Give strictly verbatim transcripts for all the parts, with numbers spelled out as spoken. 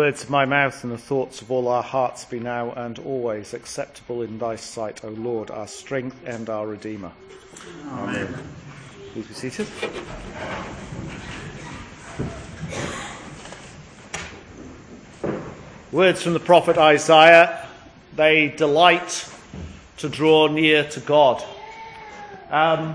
words of my mouth and the thoughts of all our hearts be now and always acceptable in thy sight, O Lord, our strength and our Redeemer. Amen. Amen. Please be seated. Words from the prophet Isaiah, they delight to draw near to God. Um,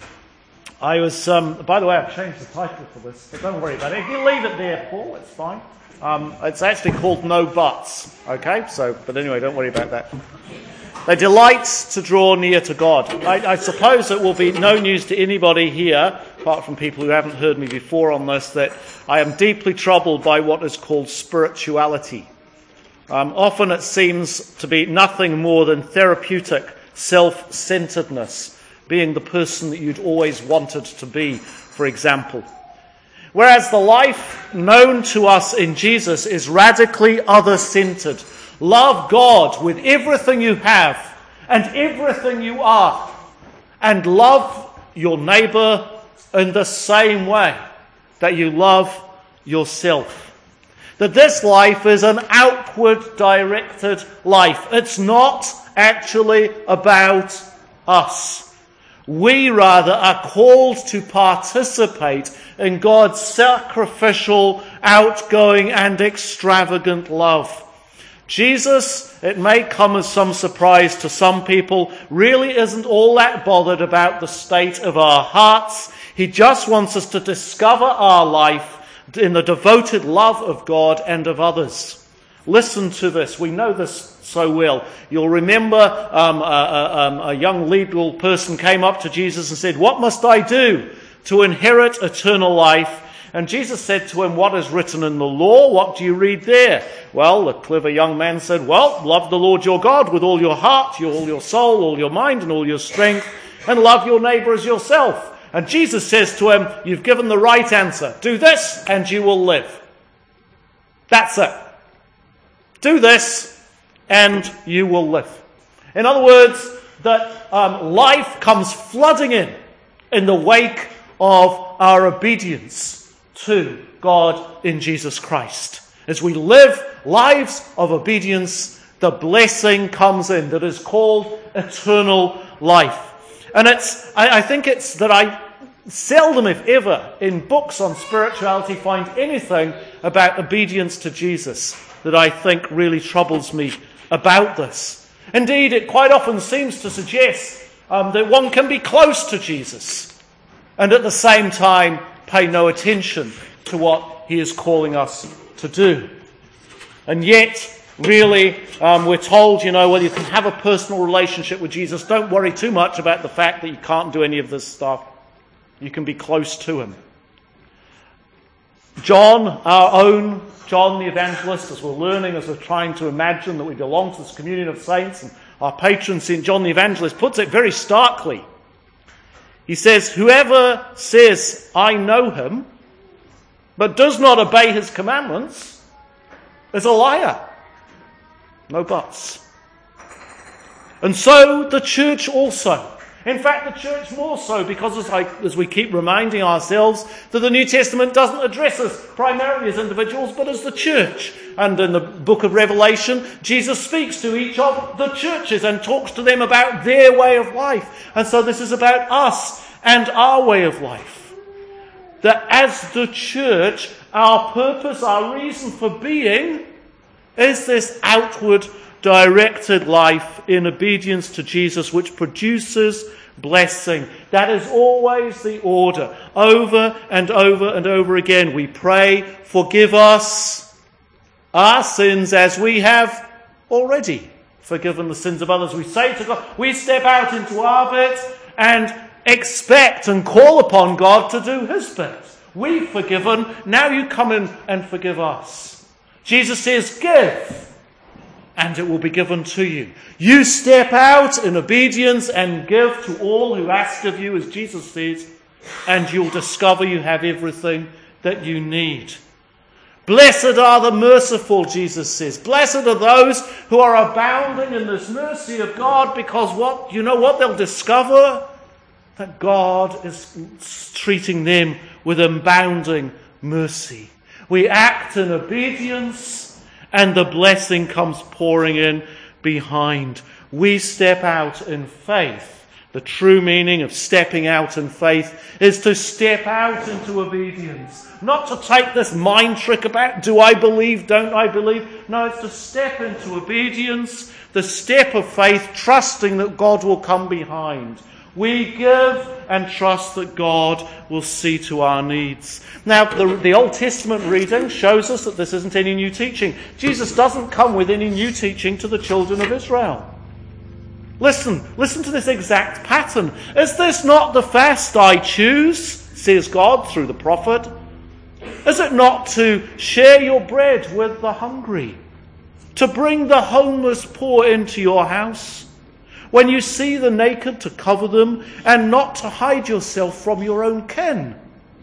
I was, um, by the way, I've changed the title for this, but don't worry about it. If you leave it there, Paul, it's fine. Um, it's actually called No Buts, okay? So, but anyway, don't worry about that. They delight to draw near to God. I, I suppose it will be no news to anybody here, apart from people who haven't heard me before on this, that I am deeply troubled by what is called spirituality. Um, often it seems to be nothing more than therapeutic self-centeredness, being the person that you'd always wanted to be, for example. Whereas the life known to us in Jesus is radically other-centered. Love God with everything you have and everything you are, and love your neighbour in the same way that you love yourself. That this life is an outward-directed life. It's not actually about us. We, rather, are called to participate in God's sacrificial, outgoing, and extravagant love. Jesus, it may come as some surprise to some people, really isn't all that bothered about the state of our hearts. He just wants us to discover our life in the devoted love of God and of others. Listen to this. We know this so well. You'll remember um, a, a, um, a young legal person came up to Jesus and said, "What must I do to inherit eternal life?" And Jesus said to him, "What is written in the law? What do you read there?" Well, the clever young man said, "Well, love the Lord your God with all your heart, all your soul, all your mind, and all your strength, and love your neighbour as yourself." And Jesus says to him, "You've given the right answer. Do this and you will live." That's it. Do this and you will live. In other words, that um, life comes flooding in in the wake of our obedience to God in Jesus Christ. As we live lives of obedience, the blessing comes in that is called eternal life. And it's, I, I think it's that I seldom, if ever, in books on spirituality find anything about obedience to Jesus that I think really troubles me about this. Indeed, it quite often seems to suggest um, that one can be close to Jesus and at the same time pay no attention to what he is calling us to do. And yet, really, um, we're told, you know, well, you can have a personal relationship with Jesus. Don't worry too much about the fact that you can't do any of this stuff. You can be close to him. John, our own John the Evangelist, as we're learning, as we're trying to imagine that we belong to this communion of saints, and our patron Saint John the Evangelist puts it very starkly. He says, "Whoever says, 'I know him,' but does not obey his commandments, is a liar." No buts. And so the church also. In fact, the church more so, because as, I, as we keep reminding ourselves that the New Testament doesn't address us primarily as individuals, but as the church. And in the book of Revelation, Jesus speaks to each of the churches and talks to them about their way of life. And so this is about us and our way of life. That as the church, our purpose, our reason for being is this outward directed life in obedience to Jesus, which produces blessing. That is always the order. Over and over and over again, we pray, "Forgive us our sins as we have already forgiven the sins of others." We say to God, we step out into our bit and expect and call upon God to do his bit. We've forgiven, now you come in and forgive us. Jesus says, "Give, and it will be given to you." You step out in obedience and give to all who ask of you, as Jesus says, and you'll discover you have everything that you need. Blessed are the merciful, Jesus says. Blessed are those who are abounding in this mercy of God, because what you know what they'll discover? That God is treating them with abounding mercy. We act in obedience and the blessing comes pouring in behind. We step out in faith. The true meaning of stepping out in faith is to step out into obedience. Not to take this mind trick about, do I believe, don't I believe? No, it's to step into obedience, the step of faith, trusting that God will come behind. We give and trust that God will see to our needs. Now, the, the Old Testament reading shows us that this isn't any new teaching. Jesus doesn't come with any new teaching to the children of Israel. Listen, listen to this exact pattern. Is this not the fast I choose, says God through the prophet? Is it not to share your bread with the hungry, to bring the homeless poor into your house, when you see the naked to cover them, and not to hide yourself from your own kin?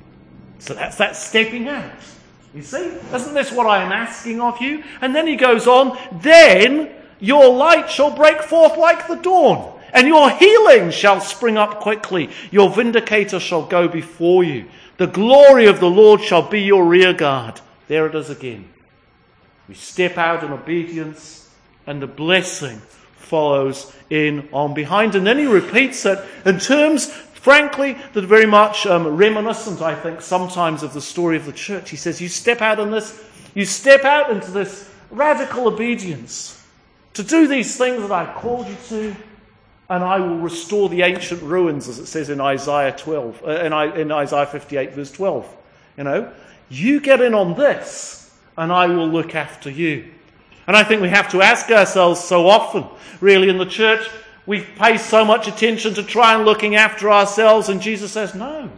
So that's that stepping out. You see? Isn't this what I am asking of you? And then he goes on, then your light shall break forth like the dawn, and your healing shall spring up quickly. Your vindicator shall go before you. The glory of the Lord shall be your rear guard. There it is again. We step out in obedience, and the blessing follows in on behind. And then he repeats it in terms, frankly, that are very much um, reminiscent, I think, sometimes of the story of the church. He says, you step out in this, you step out into this radical obedience, to do these things that I've called you to, and I will restore the ancient ruins, as it says in Isaiah twelve, uh, in, in Isaiah fifty-eight, verse twelve. You know, you get in on this, and I will look after you. And I think we have to ask ourselves so often, really, in the church, we pay so much attention to try and looking after ourselves, and Jesus says, no.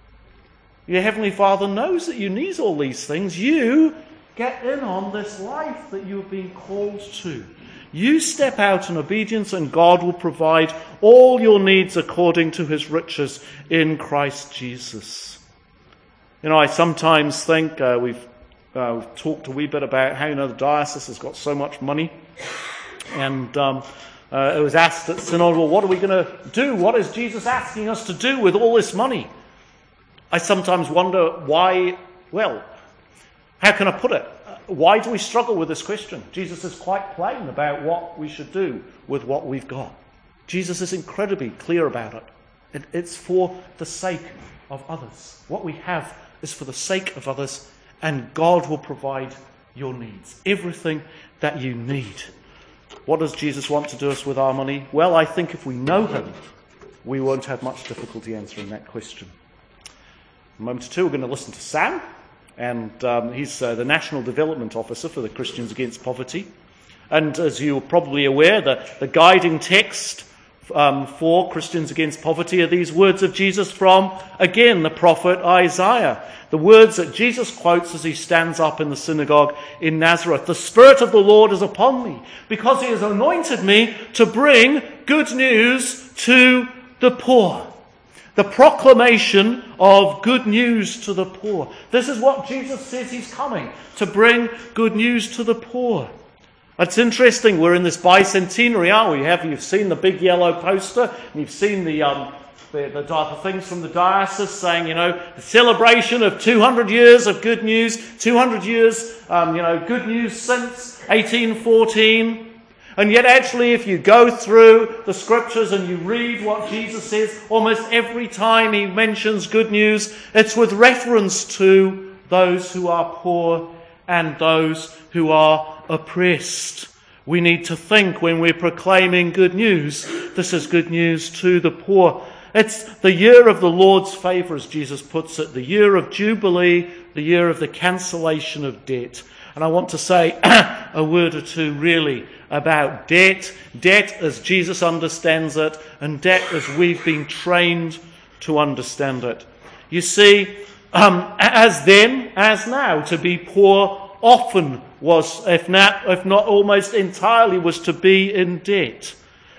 Your Heavenly Father knows that you need all these things. You get in on this life that you have been called to. You step out in obedience, and God will provide all your needs according to his riches in Christ Jesus. You know, I sometimes think, uh, we've, uh, we've talked a wee bit about how, you know, the diocese has got so much money. And um, uh, it was asked at Synod, well, what are we going to do? What is Jesus asking us to do with all this money? I sometimes wonder why, well, how can I put it? Why do we struggle with this question? Jesus is quite plain about what we should do with what we've got. Jesus is incredibly clear about it. it. It's for the sake of others. What we have is for the sake of others, and God will provide your needs. Everything that you need. What does Jesus want to do us with our money? Well, I think if we know him, we won't have much difficulty answering that question. In a moment or two, we're going to listen to Sam. And um, he's uh, the National Development Officer for the Christians Against Poverty. And as you're probably aware, the, the guiding text um, for Christians Against Poverty are these words of Jesus from, again, the prophet Isaiah. The words that Jesus quotes as he stands up in the synagogue in Nazareth. The Spirit of the Lord is upon me, because he has anointed me to bring good news to the poor. The proclamation of good news to the poor. This is what Jesus says he's coming, to bring good news to the poor. It's interesting, we're in this bicentenary, aren't we? Have, you've seen the big yellow poster, and you've seen the, um, the, the, the things from the diocese saying, you know, the celebration of two hundred years of good news, two hundred years, um, you know, good news since eighteen fourteen. And yet actually, if you go through the scriptures and you read what Jesus says, almost every time he mentions good news, it's with reference to those who are poor and those who are oppressed. We need to think when we're proclaiming good news, this is good news to the poor. It's the year of the Lord's favour, as Jesus puts it, the year of Jubilee, the year of the cancellation of debt. And I want to say a word or two really about debt. Debt as Jesus understands it, and debt as we've been trained to understand it. You see, um, as then, as now, to be poor often was, if not, if not almost entirely, was to be in debt.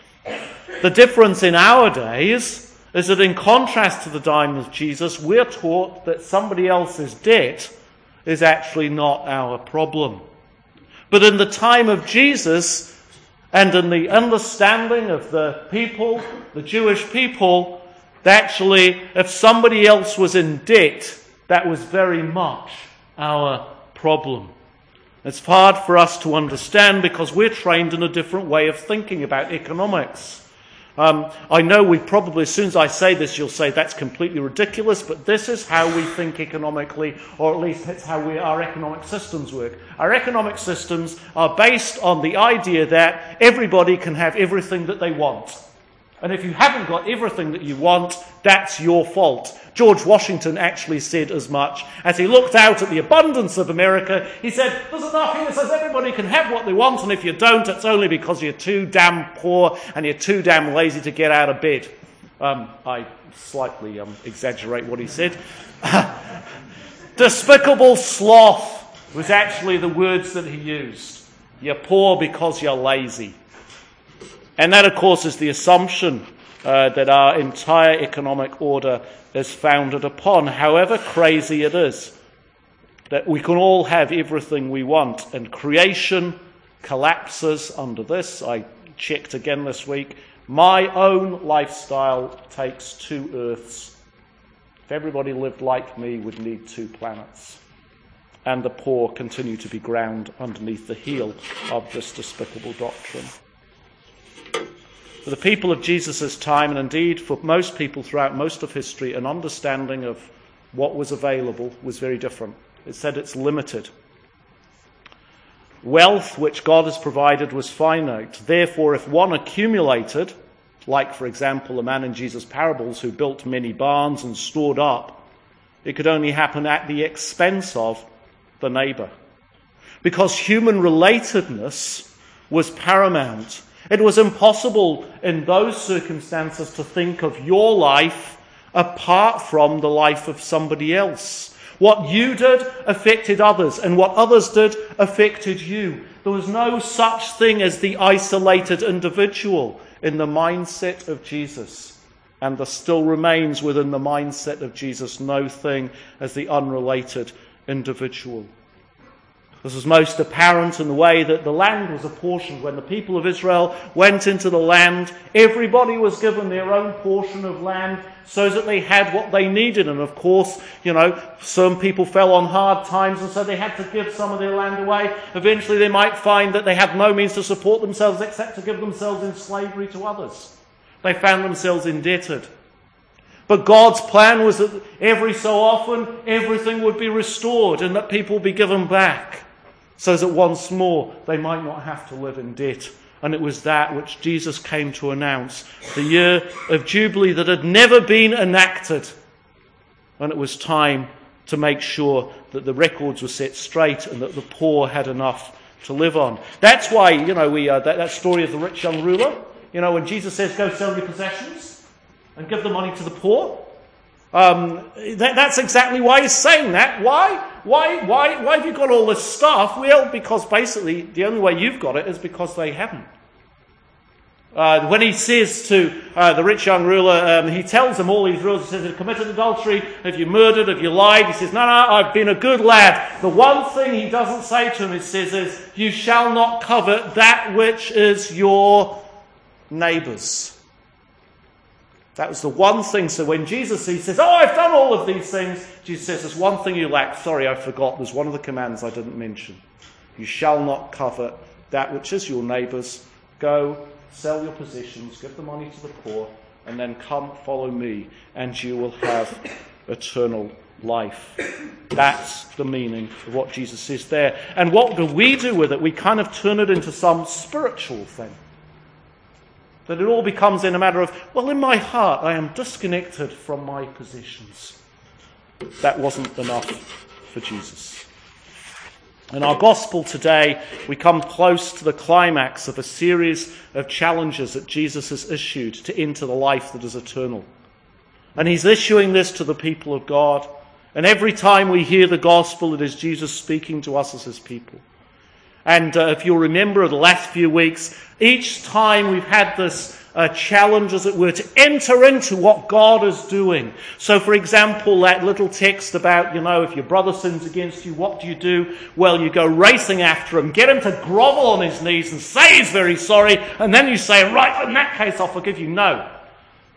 The difference in our days is that in contrast to the time of Jesus, we're taught that somebody else's debt is actually not our problem. But in the time of Jesus, and in the understanding of the people, the Jewish people, actually, if somebody else was in debt, that was very much our problem. It's hard for us to understand because we're trained in a different way of thinking about economics. Um, I know we probably, as soon as I say this, you'll say that's completely ridiculous, but this is how we think economically, or at least it's how we, our economic systems work. Our economic systems are based on the idea that everybody can have everything that they want. And if you haven't got everything that you want, that's your fault. George Washington actually said as much. As he looked out at the abundance of America, he said, there's enough here that says everybody can have what they want, and if you don't, it's only because you're too damn poor and you're too damn lazy to get out of bed. Um, I slightly um, exaggerate what he said. Despicable sloth was actually the words that he used. You're poor because you're lazy. And that, of course, is the assumption uh, that our entire economic order is founded upon, however crazy it is, that we can all have everything we want. And creation collapses under this. I checked again this week. My own lifestyle takes two earths. If everybody lived like me, we'd need two planets. And the poor continue to be ground underneath the heel of this despicable doctrine. For the people of Jesus' time, and indeed for most people throughout most of history, an understanding of what was available was very different. It said it's limited. Wealth which God has provided was finite. Therefore, if one accumulated, like, for example, a man in Jesus' parables who built many barns and stored up, it could only happen at the expense of the neighbor. Because human relatedness was paramount. It was impossible in those circumstances to think of your life apart from the life of somebody else. What you did affected others, and what others did affected you. There was no such thing as the isolated individual in the mindset of Jesus. And there still remains within the mindset of Jesus no thing as the unrelated individual. This was most apparent in the way that the land was apportioned. When the people of Israel went into the land, everybody was given their own portion of land so that they had what they needed. And of course, you know, some people fell on hard times and so they had to give some of their land away. Eventually they might find that they had no means to support themselves except to give themselves in slavery to others. They found themselves indebted. But God's plan was that every so often everything would be restored and that people would be given back, so that once more they might not have to live in debt. And it was that which Jesus came to announce, the year of Jubilee that had never been enacted. And it was time to make sure that the records were set straight and that the poor had enough to live on. That's why, you know, we uh, that, that story of the rich young ruler, you know, when Jesus says, go sell your possessions and give the money to the poor. Um, that, that's exactly why he's saying that. Why? Why, why, why have you got all this stuff? Well, because basically the only way you've got it is because they haven't. Uh, when he says to uh, the rich young ruler, um, he tells him all these rules. He says, have you committed adultery? Have you murdered? Have you lied? He says, no, no, I've been a good lad. The one thing he doesn't say to him, he says, is, you shall not covet that which is your neighbour's. That was the one thing. So when Jesus he says, oh, I've done all of these things, Jesus says, there's one thing you lack. Sorry, I forgot. There's one of the commands I didn't mention. You shall not covet that which is your neighbour's. Go, sell your possessions, give the money to the poor, and then come follow me, and you will have eternal life. That's the meaning of what Jesus says there. And what do we do with it? We kind of turn it into some spiritual thing. That it all becomes in a matter of, well, in my heart, I am disconnected from my possessions. That wasn't enough for Jesus. In our gospel today, we come close to the climax of a series of challenges that Jesus has issued to enter the life that is eternal. And he's issuing this to the people of God. And every time we hear the gospel, it is Jesus speaking to us as his people. And uh, if you'll remember the last few weeks, each time we've had this uh, challenge, as it were, to enter into what God is doing. So, for example, that little text about, you know, if your brother sins against you, what do you do? Well, you go racing after him, get him to grovel on his knees and say he's very sorry, and then you say, right, in that case, I'll forgive you. No.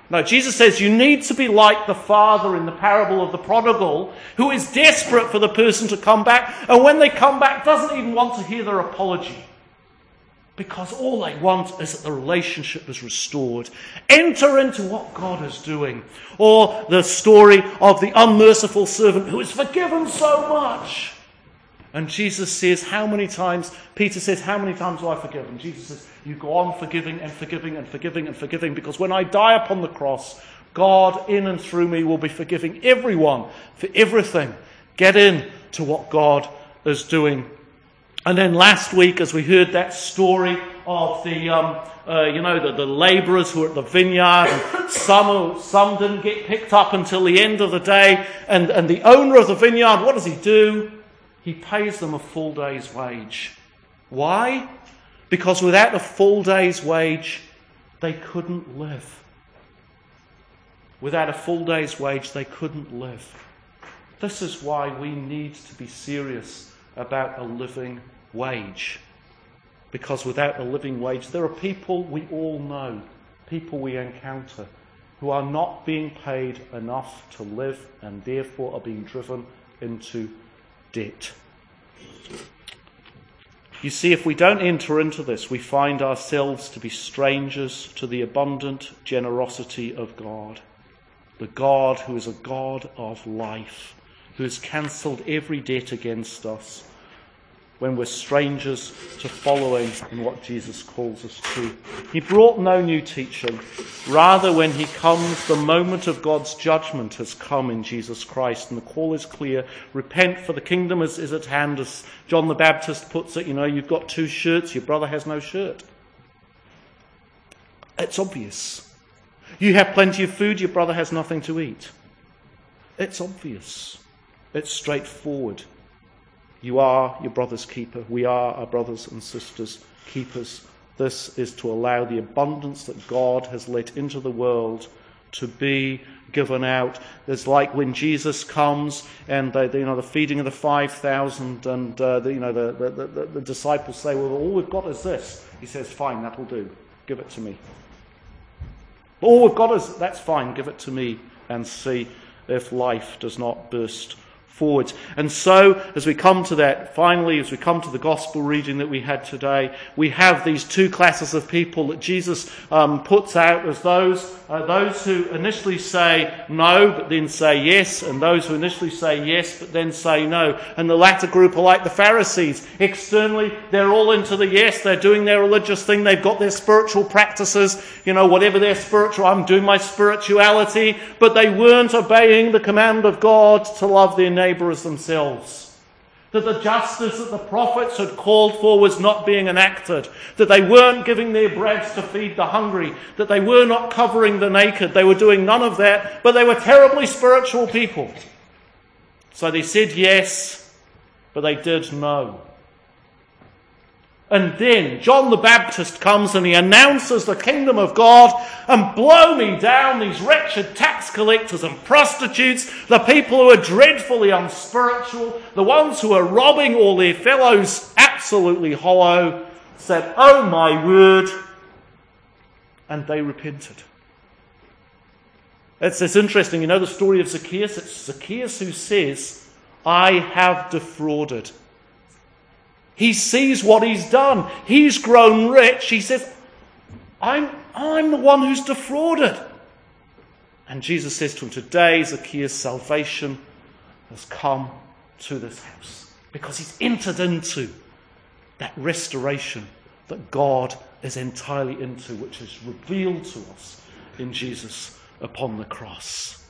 No, Jesus says you need to be like the father in the parable of the prodigal, who is desperate for the person to come back, and when they come back doesn't even want to hear their apology. Because all they want is that the relationship is restored. Enter into what God is doing. Or the story of the unmerciful servant who is forgiven so much. And Jesus says, how many times, Peter says, how many times will I forgive? And Jesus says, you go on forgiving and forgiving and forgiving and forgiving, because when I die upon the cross, God in and through me will be forgiving everyone for everything. Get in to what God is doing. And then last week, as we heard that story of the, um, uh, you know, the, the labourers who were at the vineyard, and some some didn't get picked up until the end of the day, and, and the owner of the vineyard, what does he do? He pays them a full day's wage. Why? Because without a full day's wage, they couldn't live. Without a full day's wage, they couldn't live. This is why we need to be serious about a living wage. Because without a living wage, there are people we all know, people we encounter, who are not being paid enough to live and therefore are being driven into debt. You see, if we don't enter into this, we find ourselves to be strangers to the abundant generosity of God. The God who is a God of life, who has cancelled every debt against us, when we're strangers to following in what Jesus calls us to. He brought no new teaching. Rather, when he comes, the moment of God's judgment has come in Jesus Christ. And the call is clear. Repent, for the kingdom is, is at hand. As John the Baptist puts it, you know, you've got two shirts, your brother has no shirt. It's obvious. You have plenty of food, your brother has nothing to eat. It's obvious. It's straightforward. You are your brother's keeper. We are our brothers and sisters' keepers. This is to allow the abundance that God has let into the world to be given out. It's like when Jesus comes and they, they, you know, the feeding of the five thousand, and uh, the, you know the, the, the, the disciples say, "Well, all we've got is this." He says, "Fine, that'll do. Give it to me." All we've got is that's fine. Give it to me, and see if life does not burst forward. And so, as we come to that, finally, as we come to the gospel reading that we had today, we have these two classes of people that Jesus um, puts out as those uh, those who initially say no, but then say yes, and those who initially say yes, but then say no. And the latter group are like the Pharisees. Externally, they're all into the yes, they're doing their religious thing, they've got their spiritual practices, you know, whatever their spiritual, I'm doing my spirituality, but they weren't obeying the command of God to love their neighbour as themselves. That the justice that the prophets had called for was not being enacted. That they weren't giving their breads to feed the hungry. That they were not covering the naked. They were doing none of that. But they were terribly spiritual people. So they said yes, but they did no. And then John the Baptist comes and he announces the kingdom of God, and blow me down these wretched tax collectors and prostitutes, the people who are dreadfully unspiritual, the ones who are robbing all their fellows absolutely hollow, said, "Oh my word," and they repented. It's, it's interesting, you know the story of Zacchaeus? It's Zacchaeus who says, "I have defrauded." He sees what he's done. He's grown rich. He says, I'm, I'm the one who's defrauded. And Jesus says to him, "Today, Zacchaeus, salvation has come to this house." Because he's entered into that restoration that God is entirely into, which is revealed to us in Jesus upon the cross.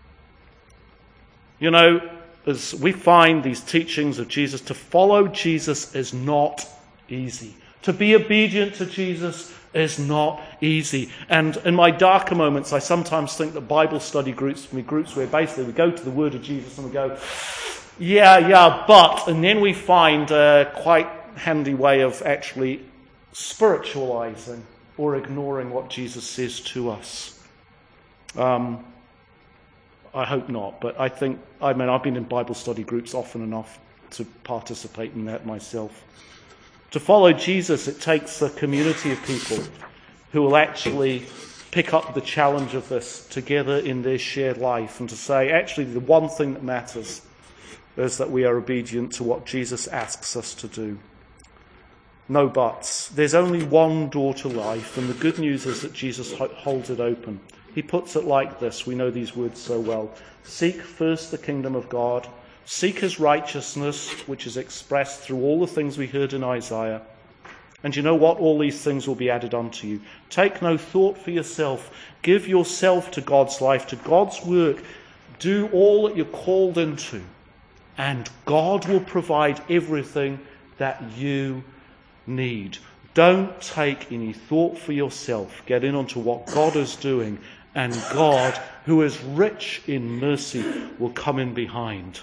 You know, as we find these teachings of Jesus, to follow Jesus is not easy. To be obedient to Jesus is not easy. And in my darker moments, I sometimes think that Bible study groups, groups where basically we go to the Word of Jesus and we go, yeah, yeah, but, and then we find a quite handy way of actually spiritualizing or ignoring what Jesus says to us. Um, I hope not, but I think, I mean, I've been in Bible study groups often enough to participate in that myself. To follow Jesus, it takes a community of people who will actually pick up the challenge of this together in their shared life and to say, actually, the one thing that matters is that we are obedient to what Jesus asks us to do. No buts. There's only one door to life, and the good news is that Jesus holds it open. He puts it like this. We know these words so well. Seek first the kingdom of God. Seek his righteousness, which is expressed through all the things we heard in Isaiah. And you know what? All these things will be added unto you. Take no thought for yourself. Give yourself to God's life, to God's work. Do all that you're called into. And God will provide everything that you need. Don't take any thought for yourself. Get in onto what God is doing. And God, who is rich in mercy, will come in behind.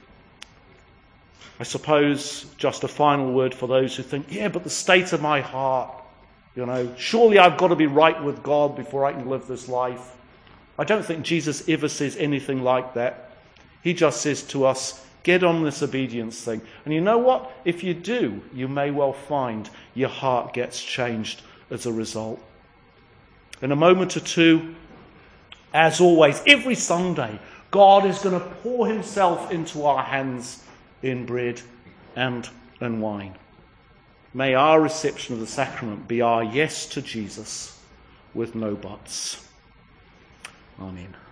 I suppose just a final word for those who think, yeah, but the state of my heart, you know, surely I've got to be right with God before I can live this life. I don't think Jesus ever says anything like that. He just says to us, get on this obedience thing. And you know what? If you do, you may well find your heart gets changed as a result. In a moment or two, as always, every Sunday, God is going to pour himself into our hands in bread and in wine. May our reception of the sacrament be our yes to Jesus with no buts. Amen.